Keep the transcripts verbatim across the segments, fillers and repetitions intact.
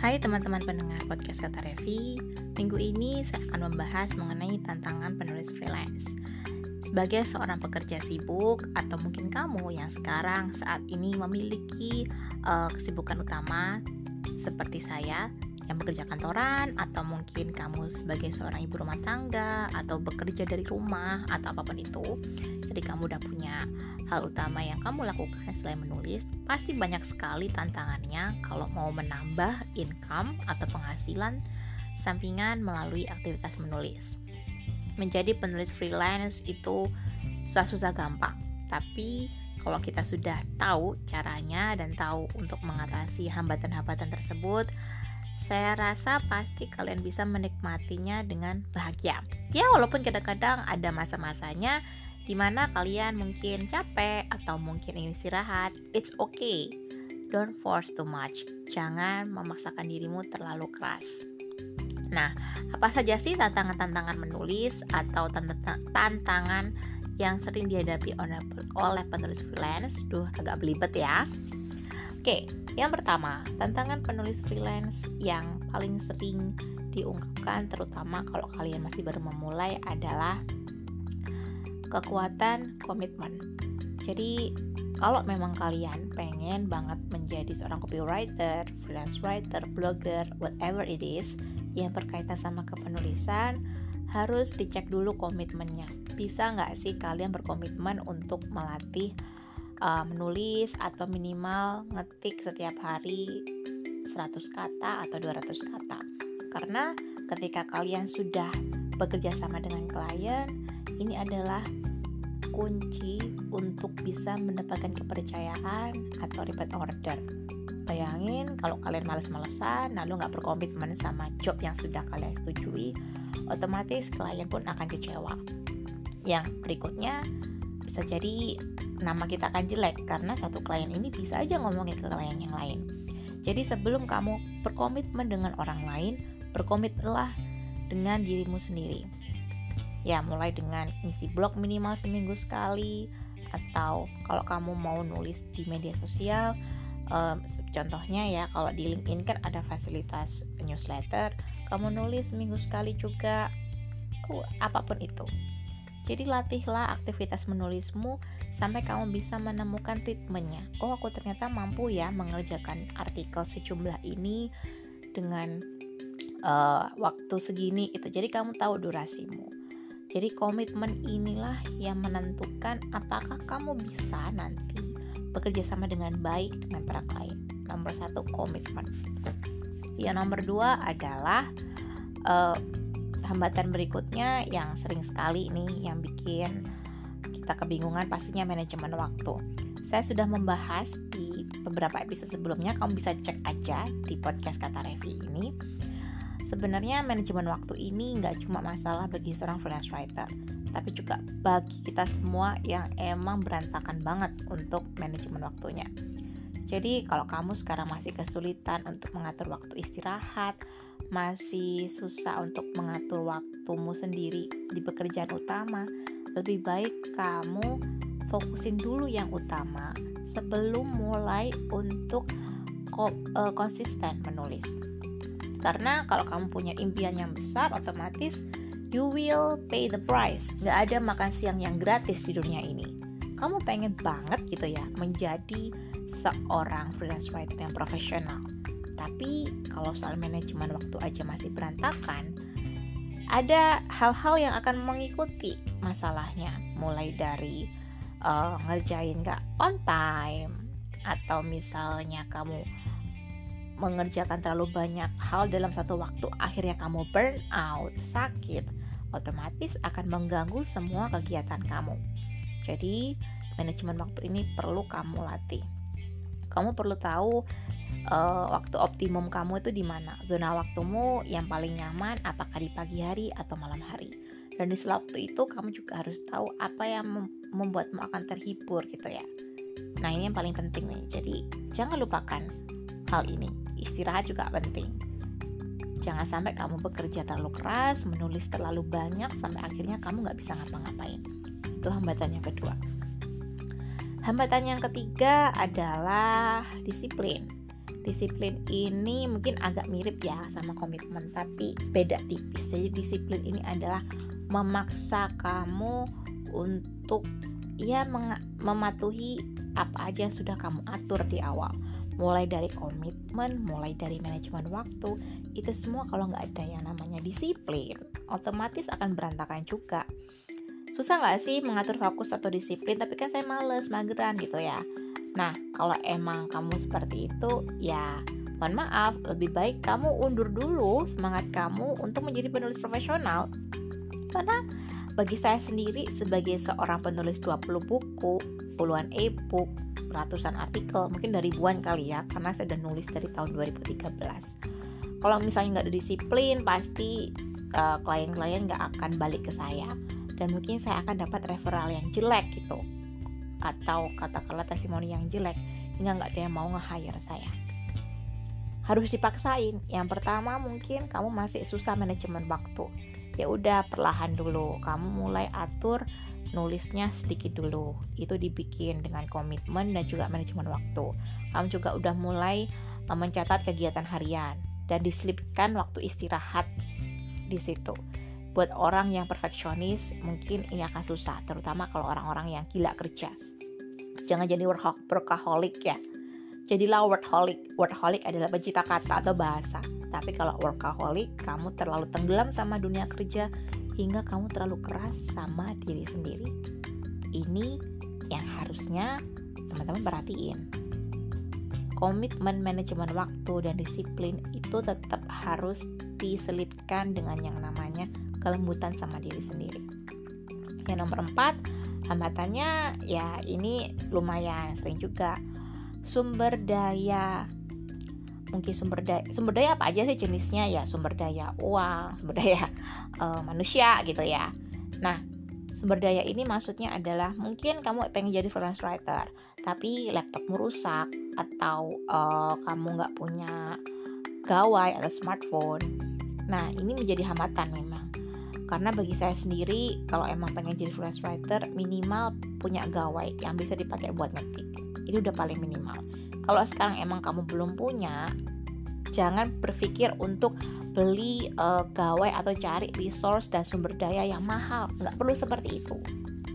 Hai teman-teman pendengar podcast Kata Revi. Minggu ini saya akan membahas mengenai tantangan penulis freelance. Sebagai seorang pekerja sibuk, atau mungkin kamu yang sekarang saat ini memiliki uh, kesibukan utama seperti saya yang bekerja kantoran, atau mungkin kamu sebagai seorang ibu rumah tangga atau bekerja dari rumah atau apapun itu. Jadi kamu udah punya hal utama yang kamu lakukan selain menulis. Pasti banyak sekali tantangannya kalau mau menambah income atau penghasilan sampingan melalui aktivitas menulis. Menjadi penulis freelance itu susah-susah gampang, tapi kalau kita sudah tahu caranya dan tahu untuk mengatasi hambatan-hambatan tersebut, saya rasa pasti kalian bisa menikmatinya dengan bahagia. Ya, walaupun kadang-kadang ada masa-masanya di mana kalian mungkin capek atau mungkin ingin istirahat, it's okay. Don't force too much. Jangan memaksakan dirimu terlalu keras. Nah, apa saja sih tantangan-tantangan menulis atau tantangan yang sering dihadapi oleh penulis freelance? Duh, agak belibet ya. Oke, yang pertama, tantangan penulis freelance yang paling sering diungkapkan, terutama kalau kalian masih baru memulai, adalah kekuatan komitmen. Jadi kalau memang kalian pengen banget menjadi seorang copywriter, freelance writer, blogger, whatever it is yang berkaitan sama kepenulisan, harus dicek dulu komitmennya. Bisa nggak sih kalian berkomitmen untuk melatih uh, menulis atau minimal ngetik setiap hari seratus kata atau dua ratus kata. Karena ketika kalian sudah bekerja sama dengan klien, ini adalah kunci untuk bisa mendapatkan kepercayaan atau repeat order. Bayangin kalau kalian males-malesan lalu gak berkomitmen sama job yang sudah kalian setujui, otomatis klien pun akan kecewa. Yang berikutnya, bisa jadi nama kita akan jelek karena satu klien ini bisa aja ngomongin ke klien yang lain. Jadi sebelum kamu berkomitmen dengan orang lain, berkomitmenlah dengan dirimu sendiri. Ya, mulai dengan ngisi blog minimal seminggu sekali, atau kalau kamu mau nulis di media sosial, um, contohnya ya kalau di LinkedIn kan ada fasilitas newsletter, kamu nulis seminggu sekali juga, uh, apapun itu. Jadi latihlah aktivitas menulismu sampai kamu bisa menemukan ritmenya. Oh, aku ternyata mampu ya mengerjakan artikel sejumlah ini dengan uh, waktu segini itu. Jadi kamu tahu durasimu. Jadi komitmen inilah yang menentukan apakah kamu bisa nanti bekerja sama dengan baik dengan para klien. Nomor satu, komitmen. Yang nomor dua adalah uh, hambatan berikutnya yang sering sekali nih yang bikin kita kebingungan, pastinya manajemen waktu. Saya sudah membahas di beberapa episode sebelumnya, kamu bisa cek aja di podcast Kata Revi ini. Sebenarnya manajemen waktu ini nggak cuma masalah bagi seorang freelance writer, tapi juga bagi kita semua yang emang berantakan banget untuk manajemen waktunya. Jadi kalau kamu sekarang masih kesulitan untuk mengatur waktu istirahat, masih susah untuk mengatur waktumu sendiri di pekerjaan utama, lebih baik kamu fokusin dulu yang utama sebelum mulai untuk konsisten menulis. Karena kalau kamu punya impian yang besar, otomatis you will pay the price. Gak ada makan siang yang gratis di dunia ini. Kamu pengen banget gitu ya menjadi seorang freelance writer yang profesional. Tapi kalau soal manajemen waktu aja masih berantakan, ada hal-hal yang akan mengikuti masalahnya. Mulai dari uh, ngerjain gak on time, atau misalnya kamu mengerjakan terlalu banyak hal dalam satu waktu, akhirnya kamu burn out, sakit, otomatis akan mengganggu semua kegiatan kamu. Jadi manajemen waktu ini perlu kamu latih. Kamu perlu tahu uh, waktu optimum kamu itu di mana, zona waktumu yang paling nyaman apakah di pagi hari atau malam hari. Dan di sela waktu itu kamu juga harus tahu apa yang mem- membuatmu akan terhibur gitu ya. Nah, ini yang paling penting nih. Jadi jangan lupakan hal ini. Istirahat juga penting. Jangan sampai kamu bekerja terlalu keras, menulis terlalu banyak, sampai akhirnya kamu gak bisa ngapa-ngapain. Itu hambatan yang kedua. Hambatan yang ketiga adalah disiplin. Disiplin ini mungkin agak mirip ya sama komitmen, tapi beda tipis. Jadi disiplin ini adalah memaksa kamu untuk ya meng- mematuhi apa aja yang sudah kamu atur di awal. Mulai dari komitmen, mulai dari manajemen waktu, itu semua kalau nggak ada yang namanya disiplin, otomatis akan berantakan juga. Susah nggak sih mengatur fokus atau disiplin? Tapi kan saya males, mageran gitu ya. Nah, kalau emang kamu seperti itu, ya mohon maaf, lebih baik kamu undur dulu semangat kamu untuk menjadi penulis profesional. Karena bagi saya sendiri sebagai seorang penulis dua puluh buku, puluhan e-book, ratusan artikel, mungkin dari ribuan kali ya, karena saya udah nulis dari tahun dua ribu tiga belas. Kalau misalnya nggak ada disiplin, pasti uh, klien-klien nggak akan balik ke saya. Dan mungkin saya akan dapat referral yang jelek gitu, atau katakanlah testimoni yang jelek, hingga nggak ada yang mau nge-hire saya. Harus dipaksain. Yang pertama mungkin kamu masih susah manajemen waktu. Ya udah, perlahan dulu. Kamu mulai atur nulisnya sedikit dulu. Itu dibikin dengan komitmen dan juga manajemen waktu. Kamu juga udah mulai mencatat kegiatan harian dan diselipkan waktu istirahat di situ. Buat orang yang perfeksionis mungkin ini akan susah, terutama kalau orang-orang yang gila kerja. Jangan jadi workaholic ya. Jadilah workaholic. Workaholic adalah pencipta kata atau bahasa. Tapi kalau workaholic, kamu terlalu tenggelam sama dunia kerja hingga kamu terlalu keras sama diri sendiri. Ini yang harusnya teman-teman perhatiin. Komitmen manajemen waktu dan disiplin itu tetap harus diselipkan dengan yang namanya kelembutan sama diri sendiri. Yang nomor empat, hambatannya ya ini lumayan sering juga. Sumber daya, mungkin sumber daya, sumber daya apa aja sih jenisnya ya, sumber daya uang, sumber daya uh, manusia gitu ya. Nah, sumber daya ini maksudnya adalah mungkin kamu pengen jadi freelance writer, tapi laptopmu rusak atau uh, kamu nggak punya gawai atau smartphone. Nah, ini menjadi hambatan memang. Karena bagi saya sendiri, kalau emang pengen jadi freelance writer, minimal punya gawai yang bisa dipakai buat ngetik. Ini udah paling minimal. Kalau sekarang emang kamu belum punya, jangan berpikir untuk beli uh, gawai atau cari resource dan sumber daya yang mahal. Nggak perlu seperti itu.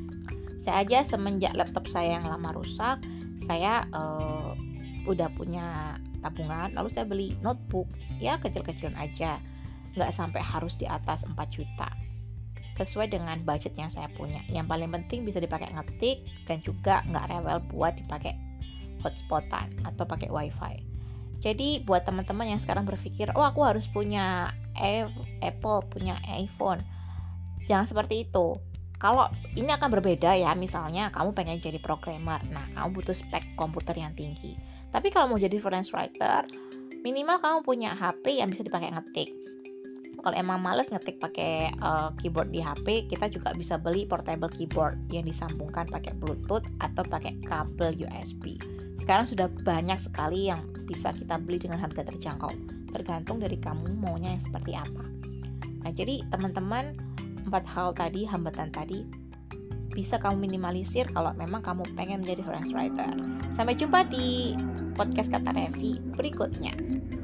Saya aja semenjak laptop saya yang lama rusak, saya uh, udah punya tabungan, lalu saya beli notebook, ya kecil-kecilan aja. Nggak sampai harus di atas empat juta. Sesuai dengan budget yang saya punya. Yang paling penting bisa dipakai ngetik dan juga nggak rewel buat dipakai hotspotan atau pakai wifi. Jadi buat teman-teman yang sekarang berpikir, oh aku harus punya Apple, punya iPhone, jangan seperti itu. Kalau ini akan berbeda ya, misalnya kamu pengen jadi programmer, nah kamu butuh spek komputer yang tinggi. Tapi kalau mau jadi freelance writer, minimal kamu punya H P yang bisa dipakai ngetik. Kalau emang males ngetik pakai uh, keyboard di H P, kita juga bisa beli portable keyboard yang disambungkan pakai Bluetooth atau pakai kabel U S B. Sekarang sudah banyak sekali yang bisa kita beli dengan harga terjangkau, tergantung dari kamu maunya yang seperti apa. Nah, jadi teman-teman, empat hal tadi, hambatan tadi, bisa kamu minimalisir kalau memang kamu pengen menjadi freelance writer. Sampai jumpa di podcast Kata Revi berikutnya.